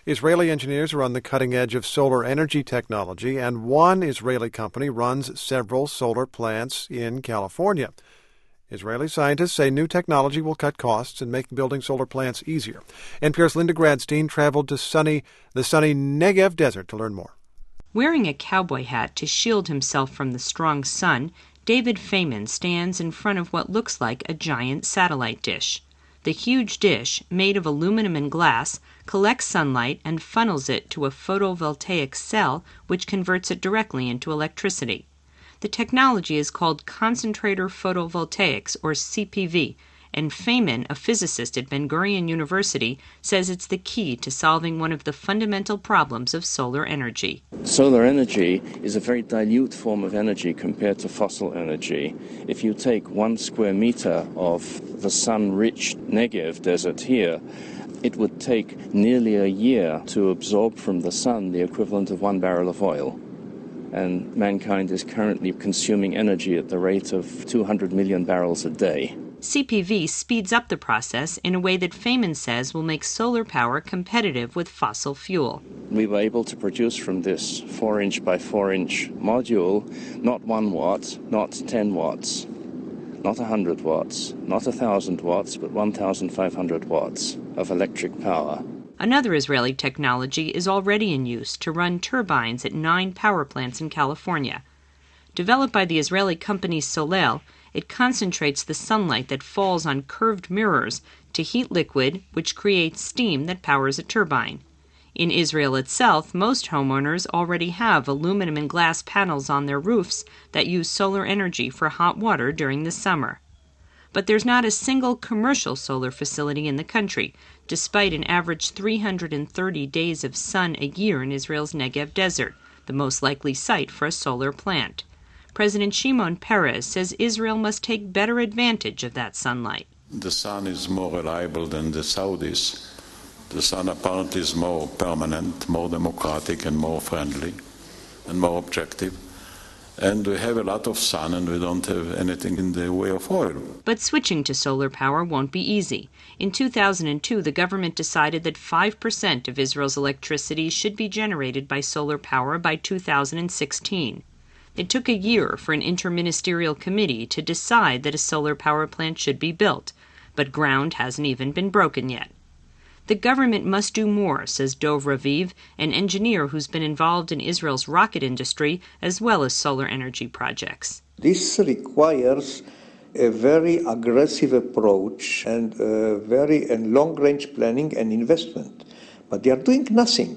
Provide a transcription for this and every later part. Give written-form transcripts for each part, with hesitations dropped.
Israeli engineers are on the cutting edge of solar energy technology, and one Israeli company runs several solar plants in California. Israeli scientists say new technology will cut costs and make building solar plants easier. NPR's Linda Gradstein traveled to the sunny Negev Desert to learn more. Wearing a cowboy hat to shield himself from the strong sun, David Feynman stands in front of what looks like a giant satellite dish. The huge dish, made of aluminum and glass, collects sunlight and funnels it to a photovoltaic cell which converts it directly into electricity. The technology is called concentrator photovoltaics, or CPV, and Feynman, a physicist at Ben-Gurion University, says it's the key to solving one of the fundamental problems of solar energy. Solar energy is a very dilute form of energy compared to fossil energy. If you take 1 square meter of the sun-rich Negev desert here, it would take nearly a year to absorb from the sun the equivalent of 1 barrel of oil. And mankind is currently consuming energy at the rate of 200 million barrels a day. CPV speeds up the process in a way that Feynman says will make solar power competitive with fossil fuel. We were able to produce from this 4-inch by 4-inch module not 1 watt, not 10 watts, not 100 watts, not 1,000 watts, but 1,500 watts of electric power. Another Israeli technology is already in use to run turbines at 9 power plants in California. Developed by the Israeli company Solel, it concentrates the sunlight that falls on curved mirrors to heat liquid, which creates steam that powers a turbine. In Israel itself, most homeowners already have aluminum and glass panels on their roofs that use solar energy for hot water during the summer. But there's not a single commercial solar facility in the country, despite an average 330 days of sun a year in Israel's Negev Desert, the most likely site for a solar plant. President Shimon Peres says Israel must take better advantage of that sunlight. The sun is more reliable than the Saudis. The sun apparently is more permanent, more democratic, and more friendly, and more objective. And we have a lot of sun, and we don't have anything in the way of oil. But switching to solar power won't be easy. In 2002, the government decided that 5% of Israel's electricity should be generated by solar power by 2016. It took a year for an interministerial committee to decide that a solar power plant should be built, but ground hasn't even been broken yet. The government must do more, says Dov Raviv, an engineer who's been involved in Israel's rocket industry as well as solar energy projects. This requires a very aggressive approach and long-range planning and investment. But they are doing nothing.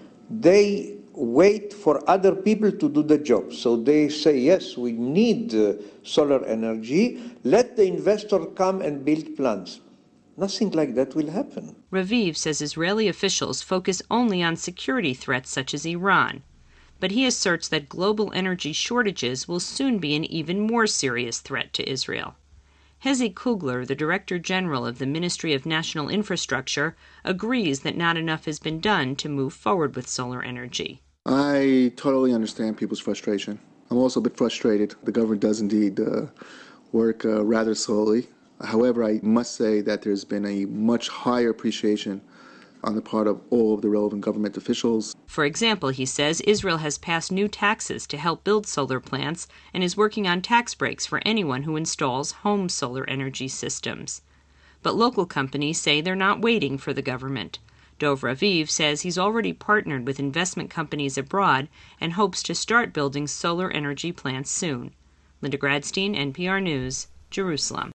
They wait for other people to do the job. So they say, yes, we need solar energy. Let the investor come and build plants. Nothing like that will happen. Raviv says Israeli officials focus only on security threats such as Iran. But he asserts that global energy shortages will soon be an even more serious threat to Israel. Hezi Kugler, the Director General of the Ministry of National Infrastructure, agrees that not enough has been done to move forward with solar energy. I totally understand people's frustration. I'm also a bit frustrated. The government does indeed work rather slowly. However, I must say that there's been a much higher appreciation on the part of all of the relevant government officials. For example, he says Israel has passed new taxes to help build solar plants and is working on tax breaks for anyone who installs home solar energy systems. But local companies say they're not waiting for the government. Dov Raviv says he's already partnered with investment companies abroad and hopes to start building solar energy plants soon. Linda Gradstein, NPR News, Jerusalem.